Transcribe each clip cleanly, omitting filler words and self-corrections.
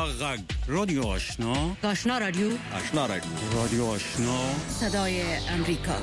غږ رادیو آشنا رادیو رادیو آشنا صدای امریکا.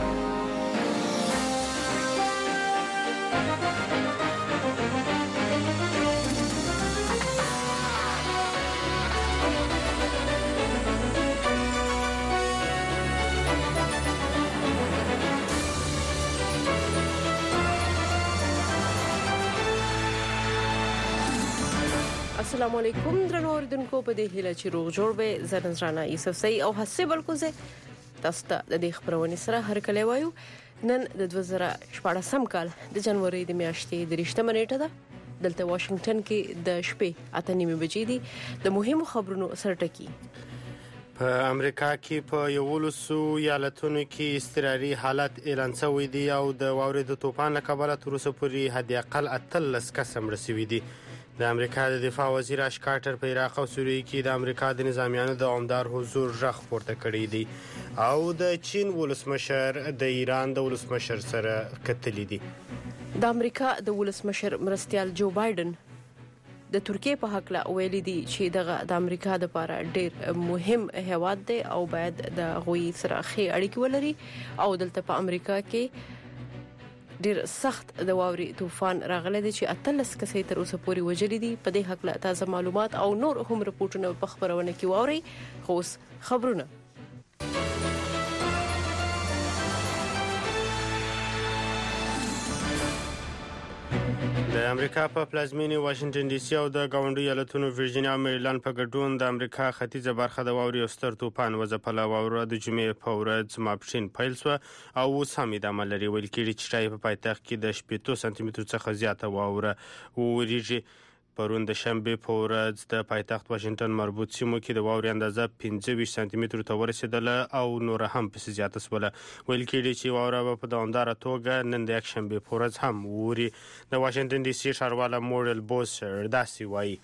السلام علیکم درنو اوریدونکو، په دې هیله چې روغ جوړ به زنځرانه یوسف سي او حسې بلکو زه تاسو ته د دې خبرونې سره هرکلی وایو. نن د 2014 کال د جنوري د میاشتې د 8 نیټه ده. دلته واشنگټن کې د شپې 8:30 بجې دي. د مهمو خبرونو سرټکی په امریکا کې په 11 ایالتونو کې اضطراري حالت اعلان شوی دی او د واورې د طوفان له کبله تر اوسه پورې حد اقل 18 کس مړه شوي دي. د امریکا د دفاع وزیر اش کارټر په عراق او سوریه کې د امریکا د نظامیانو د عمدار حضور غږ پورته کړی دی او د چین ولسمشر د ایران د ولسمشر سره کتلی دي. د امریکا د ولسمشر مرستیال جو بایدن د ترکیه په حق لا ویلي دي چې دغه د امریکا د لپاره ډېر مهم هیواد دی او باید د غوي سره ښه اړیکې ولري او دلته په امریکا کې ډیر سخت د واوري طوفان راغلی دی چې 18 کسې تر اوسه پورې وژلي دي. په دې حق لا تازه معلومات او نور هم رپورټونه په خبرونه کې واوري. خو خبرونه د امریکا په پلازمینه واشنگټن ډي سي او د گاونډي ایالتونو ورجینیا او میریلند په ګډون د امریکا ختیځه برخه د واوري او ستر طوفان وځپله. واوره د جمعې په ورځ ماپښین پیل شوه او اوس هم ادامه لري. ویل کېږي چې په پایتخت کې د 80 سانتي مترو څخه زیاته واوره وریږي. پرون د شنبه په ورځ د پایتخت واشنگټن مربوط سیمو کې د واورې اندازه 25 سانتي مترو ته ورسېدله او نور هم پسې زیاته شوله. ویل کېږي چې واوره په دوامداره توګه نن د یک شنبه په ورځ هم ووري. د واشنگټن ډي سي ښاروال مورل بوسر داسې وایي: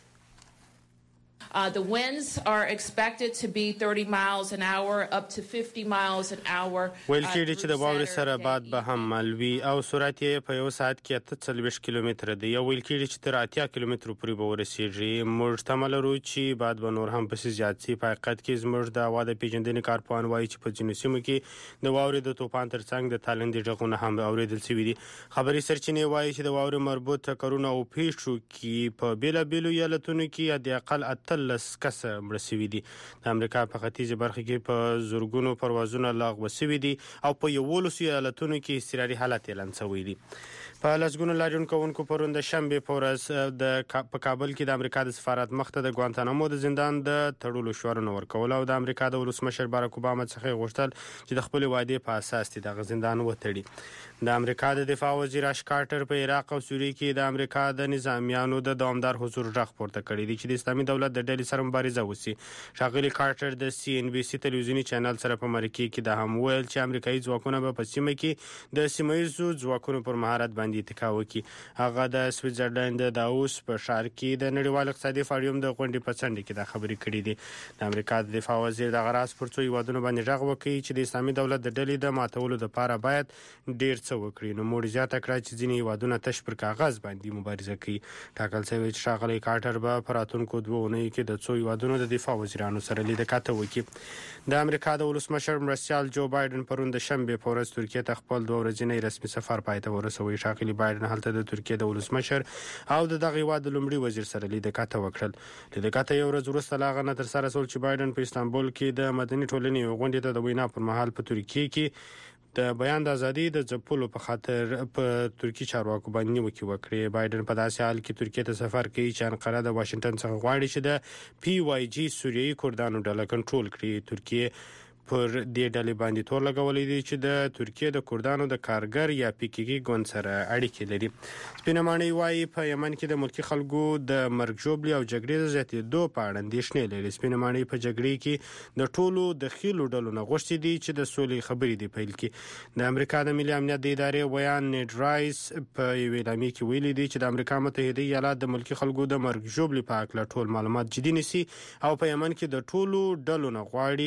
The winds are expected to be 30 miles an hour up to 50 miles an hour. ویل کېږي چې د واورې سره باد به هم ملوي او سرعت یې په یو ساعت کې 48 کیلومتره دی. یو ویل کېږي چې تر 80 کیلومترو پورې به ورسیږي. موږ تمه لرو چې باد به نور هم پسې زیات شي. په حقیقت کې زموږ د هوا د پیژندنې کارپوهان وایي چې په ځینو سیمو کې د واورې د طوفان ترڅنګ د تالندې غږونه هم اوریدل شوي دي. خبري سرچینې وایي چې د واورې مربوط ټکرونه او پیښو کې په بیلابیلو ایالتونو کې حد اقل 18 کس مړه شوي دي. د امریکا په ختیځه برخه کې په زورګونو پروازونه لغوه شوي دي او په 11 ایالتونو کې اضطراري حالت اعلان شوی دی. په لسګونو لاریون کوونکو پرون د شنبه په ورځ په کابل کې د امریکا د سفارت مخ ته د ګوانتانامو د زندان د تړلو شورونه ورکول او د امریکا د ولسمشر باراک اوباما څخه غوښتل چې د خپل وعده په اساس د زندان وتړي. د امریکا د دفاع وزیر اش کارټر په عراق او سوریه کې د امریکا د نظامیانو د دوامدار حضور غږ پورته کړی دی چې د اسلامي دولت د ډلې سره مبارزه وشي. ښاغلي کارټر د سی ان بي سي تلویزیونی چینل سره په مرکه کې د هم ویل چې امریکایي ځواکونه به په سیمه کې د سیمایي ځواکونو پر مهارت باندې اتکا وکړي. هغه د سویټزرلند د داووس په ښار کې د نړیوال اقتصادي فورم د غونډې په څنډه کې د خبرې کړې دي. د امریکا د دفاع وزیر د غراس پر څو هیوادونو باندې غږ وکړي چې د اسلامي دولت د ډلې د ماتولو لپاره باید ډیر څه وکړي. نو موږ زیاته کړه چې ځینې هیوادونه تش پر کاغذ باندې مبارزه کوي. ټاکل شوی چې ښاغلی کارټر به په راتلونکو 2 اونیو کې د څو هیوادونو د دفاع وزیرانو سره لیدکاته وکړي. د امریکا د ولسمشر مرستیال جو بایدن پرون د شنبه په ورځ ترکیه ته خپل 2 ورځنی رسمي سفر پای ته ورسوي. ښاغلی بایدن هلته د ترکیه د ولسمشر او د دغه هیواد د لومړي وزیر سره لیدکاته وکړل. لیدکاته یو ورځ وروسته لا غنه تر سره سول چې بایدن په استانبول کې د مدني ټولنې غونډې ته د وینا پر مهال په ترکیه کې د بیان د ازادي د ځپلو په خاطر په ترکی چارواکو باندې نیوکه وکړه. بایدن په داسې حال کې ترکیه ته سفر کوي چې انقره د واشنگټن څخه غواړي چې د پی وای جی سوریایي کردانو ډله کنټرول کړي. ترکیه پر دې ډلې باندې تور لګولې دي چې د ترکیه د کردانو د کارګر یا پی کې کې ګوند سره اړیکې لري. سپینمانې وایي په یمن کې د ملکی خلکو د مرګ ژوبلې او جګړې د زیاتېدو په اړه اندېښنې لري. سپینمانې په جګړې کې د ټولو د خېلو ډلو نه غوښتي دي چې د سولې خبرې دی پیل کړي. د امریکا د ملي امنیت د ادارې ویان نیډ رایس په یو اعلامیه کې ویلي دي چې د امریکا متحده ایالات د ملکی خلکو د مرګ ژوبلې په اړه ټول معلومات جدي نیسي او په یمن کې د ټولو ډلو نه غواړي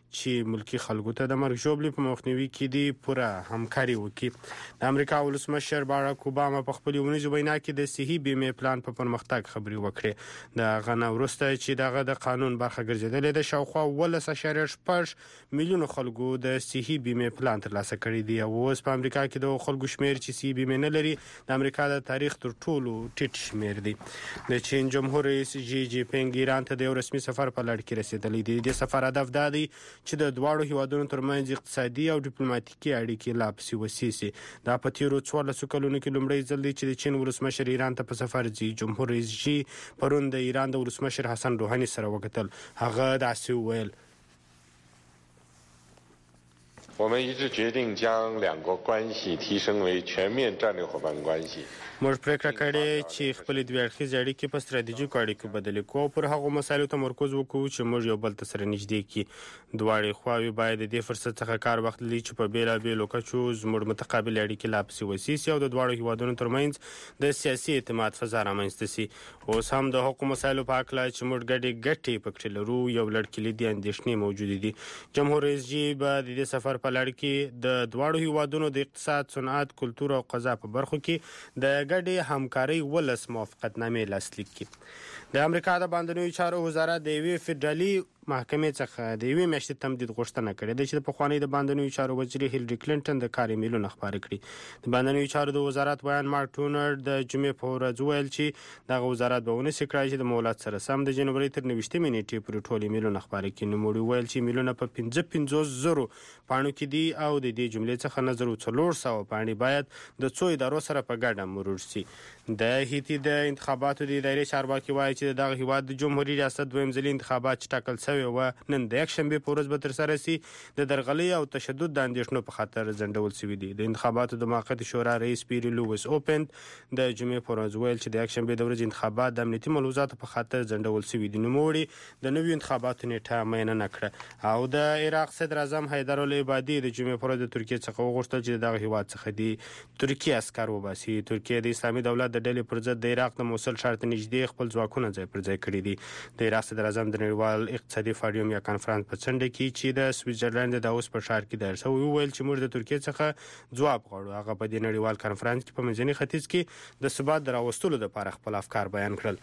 چې ملکی خلکو ته د مرګ ژوبلې په مخنیوي کې دی پوره همکاري وکړي. د امریکا ولسمشر باراک اوباما په خپل ونیزو وینا کې د صحي بیمې پلان په پرمختګ خبري وکړې. د غنا وروسته چې دغه د قانون برخه ګرځیدلې د شاوخوا 18.6 میلیون خلکو د صحي بیمې پلان ترلاسه کړی دی. اوس په امریکا کې د خلکو شمیر چې صحي بیمې نه لري د امریکا د تاریخ تر ټولو ټیټ شمیر دی. د چین جمهور رئیس جی جی پینګ ایران ته د یو رسمي سفر په لړ کې رسیدلی دی. د سفر هدف دا دی چې د دواړو هیوادونو ترمنځ اقتصادي او ډیپلوماټیکي اړیکې لا پسې وسې سي. دا په تیرو 14 کلونو کې لومړی ځل دی چې د چین ولسمشر ایران ته په سفر ځي. جمهور رئیس جی پرون د ایران د ولسمشر حسن روحاني سره وکتل. هغه داسې وویل: 我们一致决定将两国关系提升为全面战略伙伴关系。 موږ پریکړه کړې چې خپل دوه اړخیزې اړیکې په ستراتیژیکو اړیکو بدلې کړو، پر هغو مسایلو تمرکز وکړو چې موږ یو بل ته سره نږدې کړي. دواړې خواوې باید د دې فرصت څخه کار واخلي چې په بیلابیلو کچو زموږ متقابل اړیکې لا پسې وسې سي او د دواړو هیوادونو ترمنځ د سیاسي اعتماد فضا رامنځته سي. اوس هم د حقوقو مسایلو په هکله چې موږ ګټې پکې لرو یو لړ کلیدي اندېښنې موجودې دي. جمهور رئیس جی به د دې سفر په لړ کې د دواړو هیوادونو د اقتصاد، صنعت، کلتور او قضا په برخو کې د ګډې همکارۍ 12 موافقتنامې لاسلیک کړي. د امریکا د باندنیو چارو وزارت د یوې فدرالي محکمې څخه د یوې میاشتې تمدید غوښتنه کړې ده چې د پخواني د باندنیو چارو وزیر هیلری کلینټن د کار ایمیلونه خپاره کړي. د باندنیو چارو د وزارت ویان مارک ټونر د جمعې په ورځ وویل چې دغه وزارت به ونسي کړای چې د مولات سره سم د جنوري تر 29 نیټې پورې ټول ایمیلونه خپاره کړي. نوموړي وویل چې ایمیلونه په 55,000 پاڼو کې دي او د دې جملې څخه 1400 پاڼې باید د څو ادارو سره په ګډه مرور شي. د هیتی د انتخاباتو د ادارې چارواکي وایي چې دغه هیواد د جمهوریت ریاست دویم ځلي انتخابات چې ټاکل شوی و نن د یکشنبې په ورځ به ترسره سي. د درغلۍ او تشدد د اندېښنو په خاطر ځنډول شوي دي. د انتخاباتو د موقتي شورا رئیس پیری لویس اوپن د جمعې په ورځ ویل چې د یکشنبې د ورځې انتخابات د امنیتي ملحوظاتو په خاطر ځنډول شوي دي. نوموړي د نویو انتخاباتو نیټه معاینه نه کړه او د عراق صدر اعظم حیدر العبادي د جمعې په ورځ د ترکیې څخه وغوښتل چې دغه هیواد څخه د ترکیې عسکر وباسي. ترکیې د اسلامي دولت د ډلې پر ضد د عراق د موصل ښار ته نږدې خپل ځواکونه ځای پر ځای کړي دي. د عراق صدر اعظم د نړیوال اقتصادي فورم یا کنفرانس په څنډه کې چې د سویټزرلند د داووس په ښار کې دایر شوی وویل چې موږ د ترکیې څخه ځواب غواړو. هغه په دې نړیوال کنفرانس کې په منځني ختیځ کې د ثبات د راوستلو لپاره خپل افکار بیان کړل.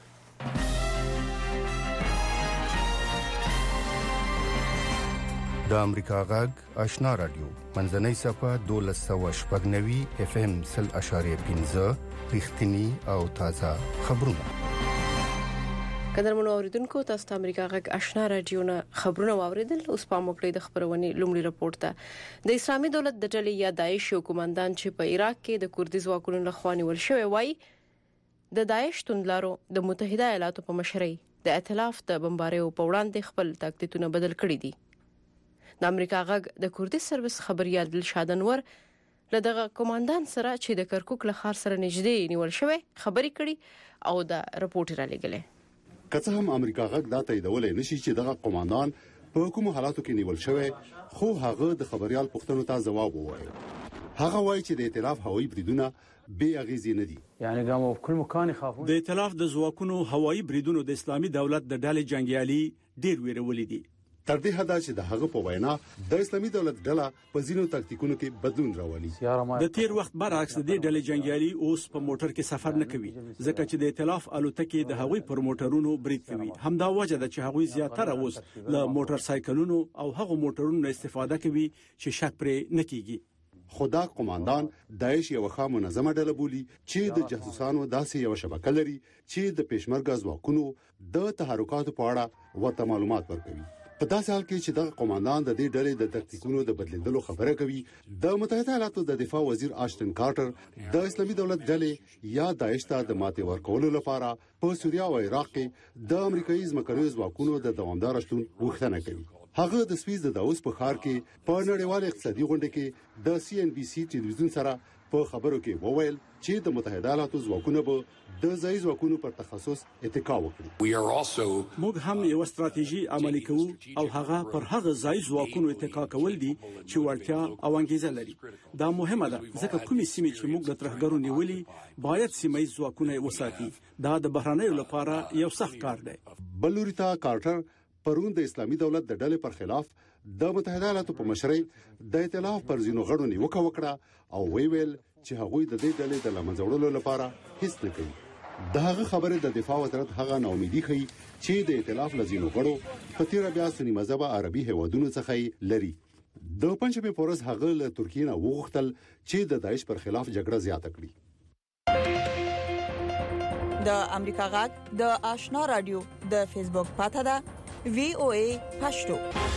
د امریکا غږ آشنا رادیو منځنۍ صفحه 1290 FM 0.5 رښتینی او تازه خبرونه. قدرمنو اوریدونکو، تاسو ته امریکا غږ آشنا رادیو نه خبرونه واوریدل. اوس په موکړې د خبرونې لومړی راپورټ ته د اسلامي دولت د ډلې یا داعش یو کمانډان چې په عراق کې د کوردي ځواکونو لخوا نیول شوی وای د داعش توندلارو د متحده ایالاتو په مشرۍ د ائتلاف د بمباریو په وړاندې خپل تاکتیکونه بدل کړي دي. د امریکا غږ د کوردي سرویس خبريال دلشاد انور له دغه کمانډان سره چې د کرکوک له ښار سره نږدې نیول شوی خبري کړي او د راپورټ را لګلې. که هم امریکا غږ دا تاییدولای نشي چې دغه کمانډان په کوم حالاتو کې نیول شوی، خو هغه د خبريال پوښتنو ته ځواب ووایي. هغه وایي چې د ائتلاف هوایي بریدونه بې اغیزې نه دي. یعنی ګامو په کل مکان خافون د ائتلاف د ځواکونو هوایي بریدونو د اسلامي دولت د ډلې جنگیالي ډیر ویرولې دي. تر دې حد چې د هغه په وینا د اسلامي دولت ډله په ځینو تاکتیکونو کې بدلون راولي. د تیر وخت برعکس د دې ډلې جنگیالي اوس په موټر کې سفر نه کوي ځکه چې د ائتلاف الوتکې د هغوی پر موټرونو برید کوي. همدا وجه ده چې هغوی زیاتره اوس له موټر سایکلونو او هغو موټرونو استفاده کوي چې شک پرې نه کیږي. خدا قوماندان داعش یو ښه منظمه ډله بولي چې د جاسوسانو داسې یو شبکه لري چې د پېشمرګه ځواکونو د تحرکاتو په اړه ورته معلومات ورکوي. په داسې حال کې چې د قوماندان د دې ډلې د تاکتیکونو د بدلیدلو خبره کوي، د متحده ایالاتو د دفاع وزیر آشټن کارټر د اسلامي دولت ډلې یا داعش ته د ماتې ورکولو لپاره په سوریه او عراق کې د امریکایي ځمکنیو ځواکونو د دوامدار شتون غوښتنه کوي. هغه د سویس د داووس په ښار کې په نړیوال اقتصادي غونډه کې د CNBC ټلویزیون سره په خبرو کې وویل چې د متحده ایالاتو ځواکونه به د ځای ځواکونو پر تخصص اتکا وکړي. موږ هم یو ستراتیژي عملي کوو او هغه پر هغه ځای ځواکونو اتکا کول دي چې وړتیا او انګیزه لري. دا مهمه ده ځکه کومې سیمې چې موږ د ترهګرو نیولې باید سیمه ییز ځواکونه وساتي. دا د بهرنیو لپاره یو سخت کار دی. بلوریتا کارټر پرون د اسلامي دولت د ډلې پر خلاف د متحده ایالاتو په مشرۍ د ائتلاف پر ځینو غړو نیوکه وکړه او ویل چې هغوی د دې ډلې د لمنځوړلو لپاره هیڅ نه کوي. دغه خبره د دفاع وزارت هغه ناامیدي ښيي چې د ائتلاف لزینو غړو په تیر بیا سنی مذهب عربي هیوادونو څخه لري. د پنځمې پورز هغه له ترکیې نه وغوښتل چې د داعش پر خلاف جګړه زیاته کړي. د امریکا غږ د آشنا رادیو د فیسبوک پاته ده VOA پښتو.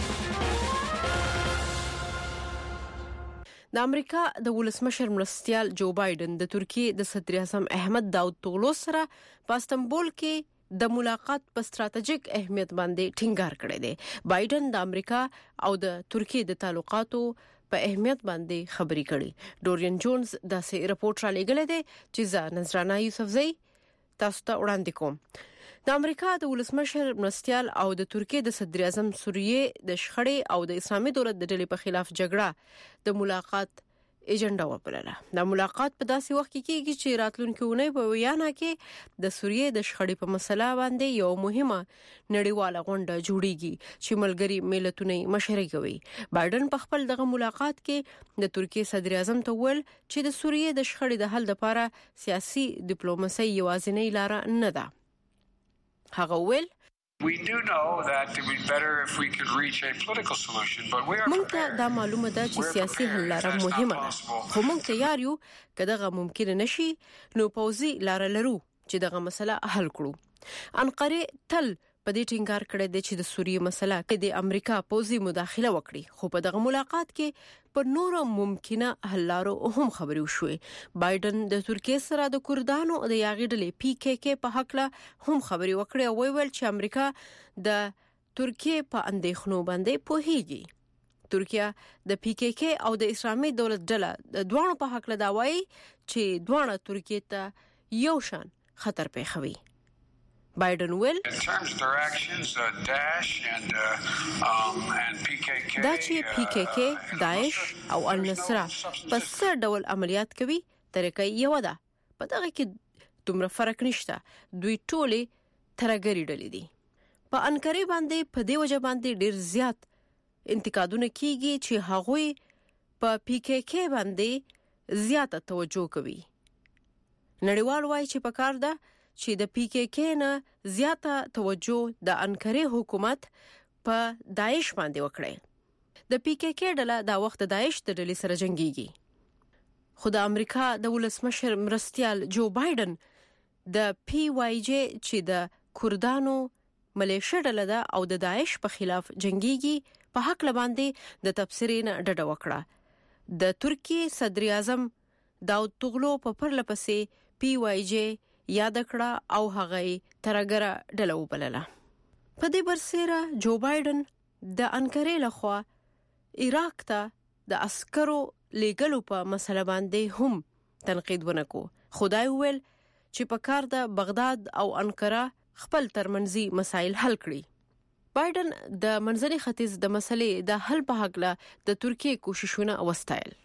د امریکا د ولسمشر مرستیال جو بایدن د ترکیې د صدر اعظم احمد داوطوغلو سره په استنبول کې د ملاقات په ستراتیژیک اهمیت باندې ټینګار کړی دی. بایدن د امریکا او د ترکیې د تعلقاتو په اهمیت باندې خبري کړي. ډورین جونز دا سي رپورټ را لګل دی چې ز نظرانه یوسفزئی تاسو ته وړاندې کوم. د امریکا د ولسمشر مرستیال او د ترکیې د صدر اعظم سوریه د شخړې او د اسلامي دولت د ډلې په خلاف جګړه د ملاقات ایجنډا وپلله. د ملاقات په داسې وخت کې کېږي چې راتلونکي اونۍ په ویانا کې د سوریه د شخړې په مسله باندې یو مهمه نړیواله غونډه جوړیږي چې ملګری ملتونه مشري کوي. بایدن په خپل دغه ملاقات کې د ترکیې صدر اعظم ته ویل چې د سوریه د شخړې د حل لپاره سیاسي ډیپلوماسي یوازینۍ لار نه ده. هغه ویل We do know that it would be better if we could reach a political solution, but we are مونږ ته دا معلومه ده چې سیاسي حل لاره مهمه ده، خو مونږ تیار یو کداغه ممکن نشي نو پوزي لار لرو چې دغه مسله حل کړو. انقره تل په دې ټینګار کړی دی چې د سوریه مسله کې د امریکا پوزي مداخله وکړي، خو په دغه ملاقات کې پر نورو ممکنه حل لارو هم خبرې وشوې. بایدن د ترکیې سره د کردانو د یاغي ډلې PKK په حق له هم خبرې وکړې او ویل چې امریکا د ترکیې په اندېښنو باندې پوهیږي. ترکیه د PKK او د اسلامي دولت ډله د دوه په حق له دا وایي چې دوه ترکیې ته یو شان خطر پیښوي. بایدن ویل دا چې PKK داعش او النصره په څه ډول عملیات کوي طریقه یو ده، په دغه کې دومره فرق نشته، دوی ټولې ترګری ډلې دي. په انکره باندې په دې وجه باندې ډیر زیات انتقادونه کیږي چې هغوی په PKK باندې زیاته توجه کوي. نړیوال وايي چې په کار ده چې د PKK نه زیاته توجه د انکره حکومت په داعش باندې وکړي. د PKK ډله دا وخت د داعش د ډلې سره جنگيږي. خو د امریکا د ولسمشر مرستیال جو بایدن د PYJ چې د کردانو ملیشه ډله ده او د داعش په خلاف جنگيږي په حق لباندې د تبصرې نه ډډه وکړه. د ترکیې صدر اعظم داوطوغلو په پرلپسې PYJ یاد کړه او هغه ترګره ډله وبلله. په دې برسره جو بایدن د انکره لخوا عراق ته د عسکرو لیګلو په مسله باندې هم تنقید ونکو. خدای ویل چې په کار د بغداد او انکره خپل ترمنځي مسایل حل کړي. بایدن د منځني ختیځ د مسلې د حل په حق له د ترکیې کوششونه وستایل.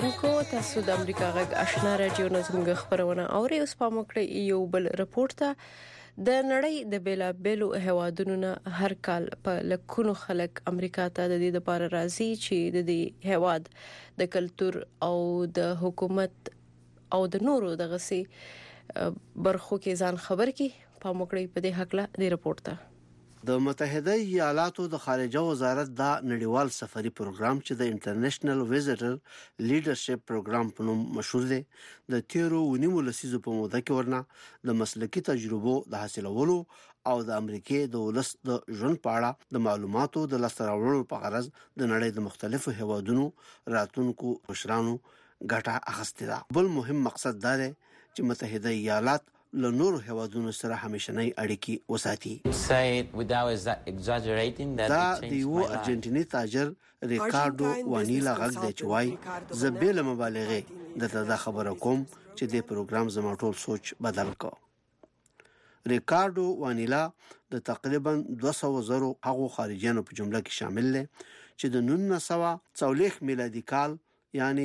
اوریدونکو تاسو د امریکا غږ آشنا رادیو نظمګ خبرونه اوري اوس په موکړه یو بل رپورت ته د نړۍ د بیلابېلو هوادونو نه هر کال په لکونو خلک امریکا ته د دې لپاره راځي چې د دې هواد د کلچر او د حکومت او د نورو د غسي برخو کې ځان خبر کی په موکړه په دې حق له دې رپورت ته د متحده ایالاتو د خارجه وزارت دا نړیوال سفري پروګرام چې د انټرنیشنل ویزټر لیډرشپ پروګرام په نوم مشهور دی د تیرو ونیمو لسیزو په موده کې ورنه د مسلکي تجربو د حاصلولو او د امریکای د ولس د ژوند په اړه د معلوماتو د لاسته راوړلو په غرض د نړۍ د مختلفو هیوادونو راتلونکو مشرانو ګټه اخیستې ده. بل مهم مقصد دا دی چې متحده ایالات له نورو هیوادونو سره همیشنۍ اړیکې وساتي. دا د یو ارجنټینی تاجر ریکارډو وانیلا غږ دی چې وايي زه به له مبالغه د خبره کوم چې د پروګرام زما ټول سوچ بدل کړ. ریکارډو وانیلا د تقریبا 200,000 هغو خارجيانو په جمله کې شامل دي چې د 1940 میلادي کال یعنی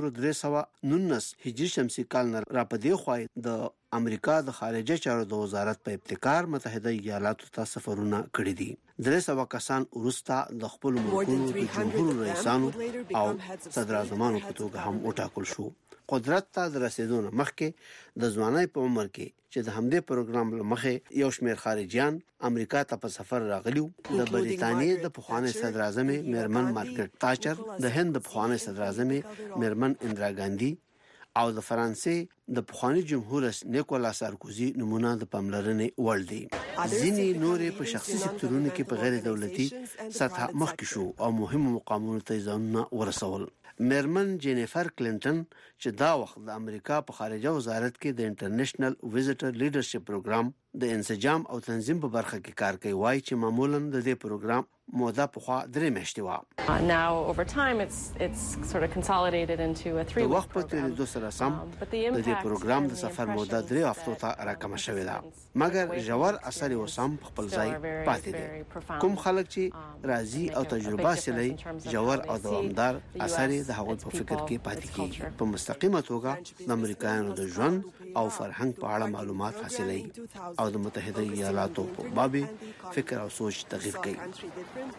1319 هجری شمسی کال نه را پدې خوای د امریکا د خارجه چارو د وزارت په ابتکار متحده ایالاتو ته سفرونه کړی دي. 300 کسان ورستا د خپل ملکونو د جمهور رئیسانو او صدر اعظمانو په توګه هم وټاکل شو. قدرت ته د رسیدونه مخکې د ځوانۍ په عمر کې چې د همدې پروګرام لمخې یو شمېر خارجيان امریکا ته په سفر راغلیو. د بریټانیې د پخوانی صدر اعظم میرمن مارګریټ تاچر، د هند د پخوانی صدر اعظم میرمن اندرا ګاندھی او د فرانسې د پخوانی جمهور رئیس نیکولا سارکوزي نمونه د پاملرنې وړ دي. ځینې نورې په شخصي سکتورونو کې په غیر دولتي سطح مخکې شو او مهم مقامونو ته ځانونه ورسول. میرمن جینیفر کلینټن چې دا وخت د امریکا په خارجه وزارت کې د انټرنیشنل ویزټر لیډرشپ پروګرام د انسجام او تنظیم په برخه کې کار کوي، وایي چې معمولا د دې پروګرام موده په خوا 3 میاشتې و. Now over time it's sort of consolidated into a 3 week وخت په تیریدو سره سم د دې پروګرام د سفر موده 3 هفتو ته راکمه شوې ده، مګر ژور اثر یې وسم خپل ځای پاتې دی. کوم خلک چې راضي او تجربه سره ژور او دوامدار اثر د هغوی په فکر کې پاتې کیږي. په مستقیمه توګه د امریکایانو د ژوند او فرهنګ په اړه معلومات حاصلوي او د متحده ایالاتو په باب فکر او سوچ تغییر کوي.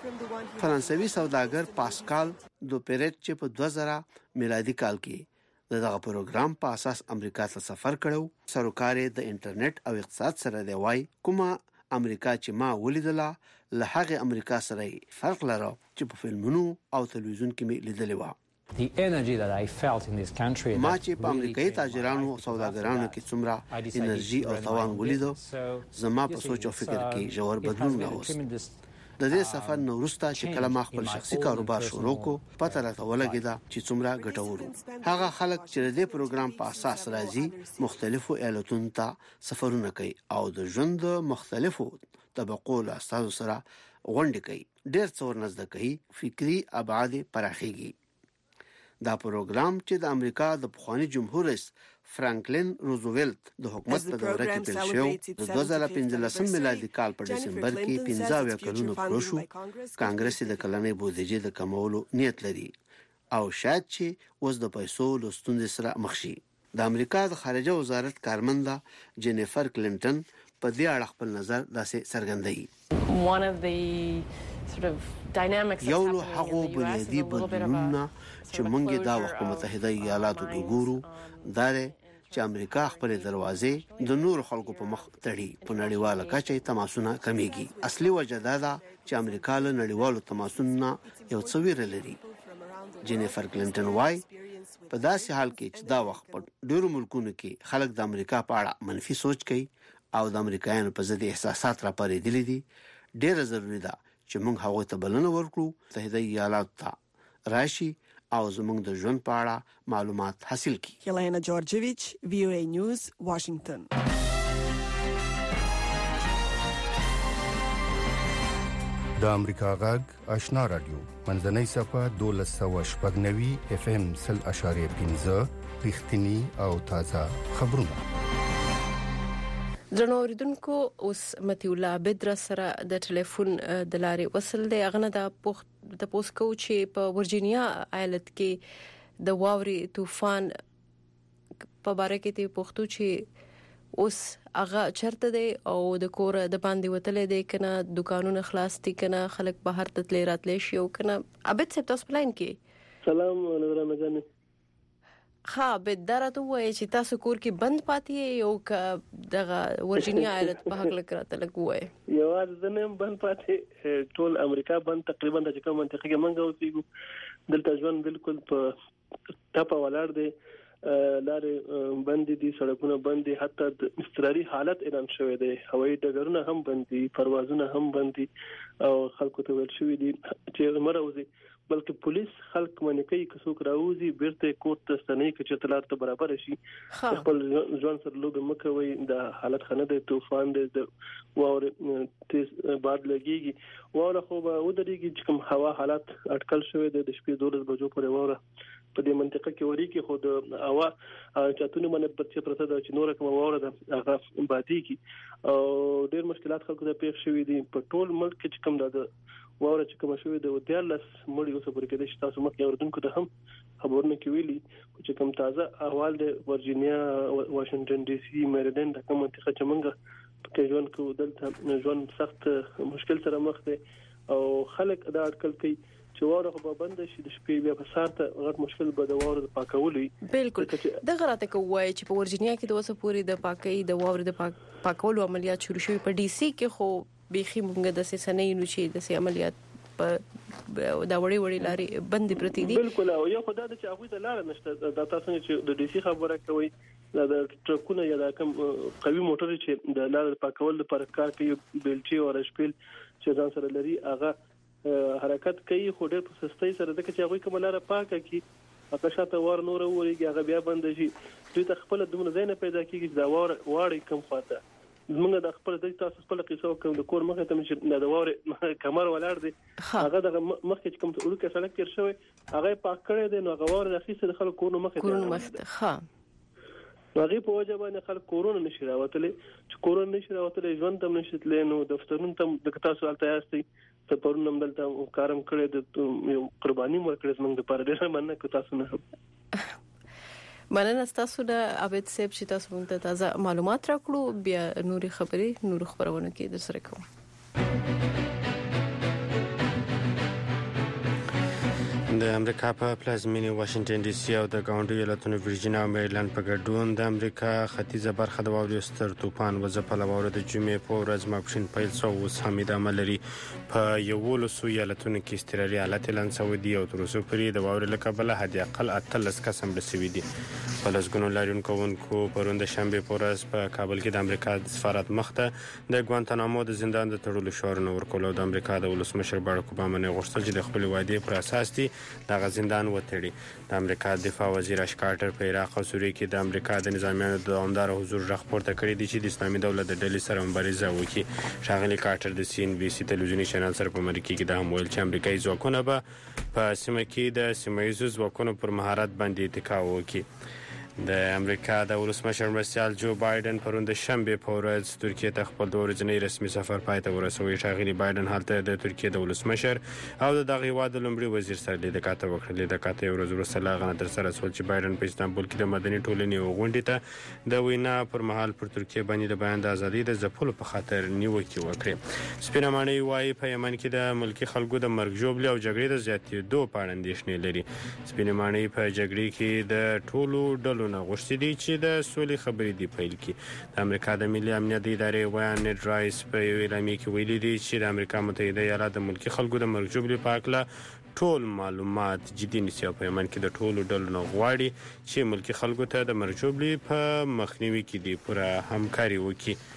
فرانسوي سوداګر پاسکال دوپریټ چې په 2000 میلادي کال کې دغه پروګرام په اساس امریکا ته سفر کړو، سروکار د انټرنیټ او اقتصاد سره دی. وای کومه امریکا چې ما ولیدله له هغه امریکا سره فرق لري چې په فلمونو او تلویزیون کې مې لیدلې و. The energy that I felt in this country ما چې په امریکایي تاجرانو او سوداګرانو کې څومره انرژي او توان ولیدو، زما په سوچ او فکر کې ژور بدلون راوست. د دې سفر نو وروسته چې کله ما خپل شخصي کاروبار شروع کو، پته راته ولګیدا چې څومره ګټور هغه خلک چې د دې پروګرام په اساس راځي مختلفو ایالتونو ته سفرونه کوي او د ژوند مختلفو طبقو له استادو سره غونډې کوي، ډېر څور نزد کوي، فکری ابعاد پراخيږي. دا پروګرام چې د امریکا د پخوانی جمهور رئیس فرانکلین روزولټ د حکومت په دوره کې پیل شو، د 2015 میلادي کال په دسمبر کې 15 کلونو پوره شو. کانګرس د کلنۍ بودیجې د کمولو نیت لري او شاید چې اوس د پیسو لستوندې سره مخ شي. د امریکا د خارجه وزارت کارمنده جینیفر کلینټن په دې اړه خپل نظر داسې څرګندوي. One of the sort of dynamics یو له هغو بنیادی بدلونونه چې موږ دا وخت په متحده ایالاتو کې ګورو دا چې امریکا خپل دروازې د نور خلکو په مخ تړي. په نړیواله کچه تماسونه کمیږي. اصلي وجه دا ده چې امریکا له نړیوالو تماسونو یو څه ویره لري. جینیفر کلینټن وايي په داسې حال کې چې دا وخت په ډیرو ملکونو کې خلک د امریکا په اړه منفي سوچ کوي او د امریکایانو په ضد احساسات راپارېدلي دي، ډیره ضروري ده چې موږ هغه ته بلنه ورکړو متحده ایالات ته راشي او زموږ د ژوند په اړه معلومات حاصل کړي. هیلینا جورجویچ، VOA نیوز، واشنگټن. د امریکا غږ آشنا رادیو منځنۍ صفه 1290 FM 0.5 رښتینی او تازه خبرونه. درنو اوریدونکو اوس متي الله بدر سره د ټلیفون د لارې وصل دی. اغه نه د پوسکو چې په ورجینیا ایالت کې د واوري طوفان په باره کې ته پوښتو چې اوس هغه چرته دی او د کور د باندې وتلې دی کنه دکانونه خلاص دي کنه خلک بهر ته تللی راتلې شي او کنه ابد سپ تاسو پلان کې سلام نظرانه جانې ها به درته وای چې تاسو کور کې بند پاتې یو ک دغه ورجینیا ایالت په حق لکراته لګوي یو ځنه بند پاتې ټول امریکا بند تقریبا د کوم منطقه کې منګه اوسېګو دلته ژوند بالکل په ټاپه ولاړ دی لارې بند دي سړکونه بند دي حتی د اضطراري حالت اعلان شوی دی هوایي ډګرونه هم بند دي پروازونه هم بند دي او خلکو ته ویل شوی دي چې مروزي بلکې پولیس خلک منې کوي که څوک راوځي بیرته کوټ ته ستنې کې چې تلار ته برابر شي خپل ځوان سره لوب مکوي د حالت خنه د طوفان د واور تیز باد لګيږي واور خو به ودرېږي چې کوم هوا حالت اټکل شوی د شپې 12 بجو پورې واور په دې منطقه کې وری کې خو د هوا چاتونه باندې پرڅه پرته د چنور کوم واور د هغه بادي کې او ډېر مشکلات خلکو ته پیښ شوې دي په ټول ملک کې کوم د واور چې کوم شوې د ودیالس مړي اوسه پرې کې د تاسو مخکې اوردونکو ته هم خبرونه کوي چې کوم تازه احوال د ورجینیا واشنگټن ډي سي میریلند د کوم منطقه چې موږ په ژوند کې دلته ژوند سخت مشکل سره مخ دي او خلک دا اټکل کوي چې واور خو بند شي د شپې بیا په سارته غټ مشکل به د واور د پاکولې بالکل د غراته کوي چې په ورجینیا کې د اوسه پوری د پاکي د واور د پاکولو عملیات شروع شوي په ډي سي کې خو بيخي مونږ د سنې نو چې د عملیات په دا وړي لاري بند پرتی دي بالکل او یو خدای د چاغوي د لار نشته د تاسو چې د ډي سي خبره کوي د ټرکونه یا د کوم قوي موټر چې د لار پاکول لپاره کار کوي بلچي او رشپل چې ځان سره لري هغه حرکت کوي خو ډېر په سستۍ سره د چاغوي کوم لار پاکه کی هغه شاته ور نور وريږي هغه بیا بند شي دوی ته خپل دومره ځای نه پیدا کیږي دا واړی کم خواته موږ د خپل د تاسو خپل قصه کوم د کور مخه ته چې د واورې کمر ولاړ دي هغه د مخکې کوم ته ورکه سړک تیر شوی هغه پاک کړی دی نو هغه واورې د خيسه د خلکو کورونو مخه ها هغه په وجه باندې خلک کورونه نشي راوتلې چې کورونه نشي راوتلې ژوند تم نشي تللی نو دفترونو تم د تاسو الته یاستي ته پرونم دلته کارم کړی د قرباني ورکړې زمونږ د پاره ډېر مننه کو تاسو نه مننه تاسو د عبد صاحب چې تاسو موږ ته تازه معلومات راکړو بیا نوري خبرې نور خبرونه کې در سره کوم د امریکا په پلازمینه واشنگټن ډي سي او د ګاونډي ایالتونو ورجینیا او میریلند په ګډون د امریکا ختیځه برخه د واورې ستر طوفان وځپله واوره د جمعې په ورځ ماپښین پیل شو اوس هم ادامه لري په 11 ایالتونو کې اضطراري حالت اعلان شوی دی او تر اوسه پورې د واورې له کبله حد اقل 18 کسان رسیدلي دي په لسګونو لاریونکو پرون د شنبه په ورځ په کابل کې د امریکا د سفارت مخته د ګوانتانامو د زندان د تړلو شعارونه ورکول او د امریکا د ولسمشر باراک اوباما نه غوښتل چې د خپل وعده پر اساس دي د زندان وتړي د امریکا دفاع وزیر اش کارټر په عراق او سوریه کې د امریکا د نظامیانو د دوامدار حضور رغ پورته کړی دی چې د اسلامي دولت د ډلې سره مبارزه وکړي شاغلي کارټر د سي ان بي سي تلویزیونی چینل سره په امریکا کې د ویل چې امریکایي ځواکونه به په سیمه کې د سیمایي ځواکونو پر مهارت باندې اتکا وکړي د امریکا د ولسمشر مرستیال جو بایدن پرون د شنبه په ورځ ترکیه ته خپل د ورځنی رسمي سفر پای ته ورسوي شاغلي بایدن هلته د ترکیه د ولسمشر او د دغه هیواد د لومړي وزیر سره لیدکاته وکړه لیدکاته یو ورځ وروسته لاغه تر سره سول چې بایدن په استانبول کې د مدني ټولنې غونډې ته د وینا پر مهال پر ترکیه باندې د بیان د ازادۍ د ځپلو په خاطر نیوکه وکړه سپینه معنی وايي په یمن کې د ملکی خلکو د مرګ ژوبل او جګړې د زیاتېدو په اړه اندېښنې لري سپینه معنی په جګړې کې د ټولو ډلو نه غوښتي دي چې د سولې خبرې دی پیل کړي د امریکا د ملي امنیت ادارې ویان نیډ رایس په یو اعلامیه کې ویلي دي چې د امریکا متحده ایالات د ملکی خلکو د مرګ ژوبل په اړه ټول معلومات جدي نیسي او په یمن کې د ټولو ډلو نه غواړي چې ملکی خلکو ته د مرګ ژوبل په مخنیوي کې دی پوره همکاري وکړي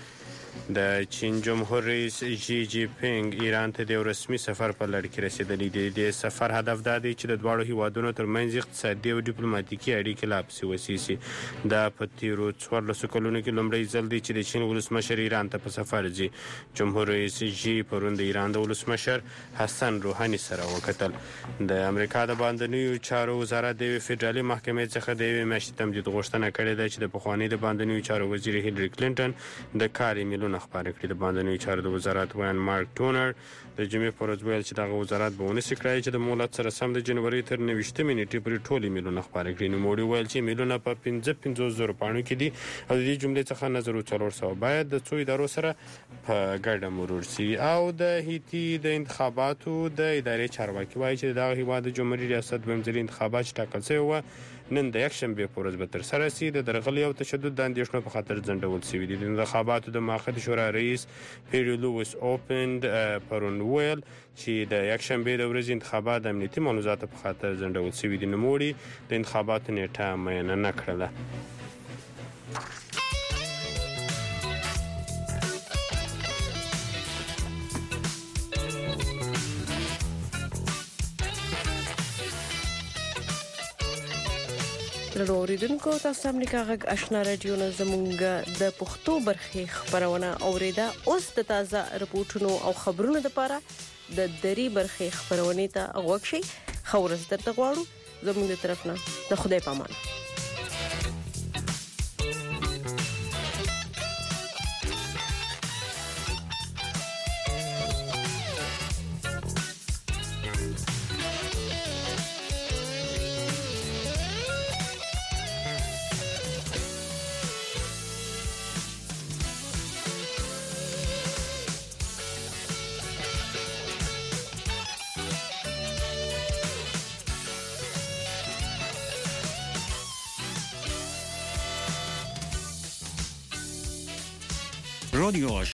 د چین جمهور رئیس جی جی پینګ ایران ته د رسمي سفر په لړ کې رسیدلی دی د سفر هدف دا دی چې د دواړو هیوادونو ترمنځ اقتصادي او ډیپلوماټیکي اړیکې لا پسې وسیسي د په تیرو 14 کلونو کې لومړی ځل دی چې د چین ولسمشر ایران ته په سفر ځي جمهور رئیس جی پرون د ایران د ولسمشر حسن روحاني سره وکتل د امریکا د باندنیو چارو وزارت د فدرالي محکمې څخه د یوې میاشتې تمدید غوښتنه کړې ده چې د پخواني د باندنیو چارو وزیر هیلری کلینټن د کار میلیونه خبرې کړې. د باندنیو چارو د وزارت ویان مارک ټونر د جمعې پر ورځ ویل چې دغه وزارت به ونسي کړای چې د مولد سره سم د جنوري تر 29 نیټې پورې ټولې میلیونه خبرې کړې. نوموړي ویل چې میلیونه په 55,000 پاڼو کې دي او د دې جملې څخه نظر 400 باید د څو ادارو سره په ګډه مرور شي. او د هیتی د انتخاباتو د ادارې چارواکي وایي چې دغه هیواد د جمهوریت ریاست دویم انتخابات ټاکل شوی و نن د یکشنبه په ورځ به ترسره شي. د درغلي او تشدد د اندېښنو په خاطر ځنډول شوي دي. د انتخاباتو د مؤخد شورا رئیس پیری لویس اوپند پرون ویل چې د یکشنبه د ورځې انتخابات د امنیتي معلوماتو په خاطر ځنډول شوي دي. نوموړي د انتخاباتو نیټه معین نه کړله. درنو اوریدونکو تاسو امریکا غږ آشنا رادیو نه زمونږ د پښتو برخې خبرونه اوریدا. اوس د تازه رپورټونو او خبرونو لپاره د دری برخې خبرونه ته غوږ شئ. خورز درته غواړو زمونږ د طرف نه د خدای پامان. رادیو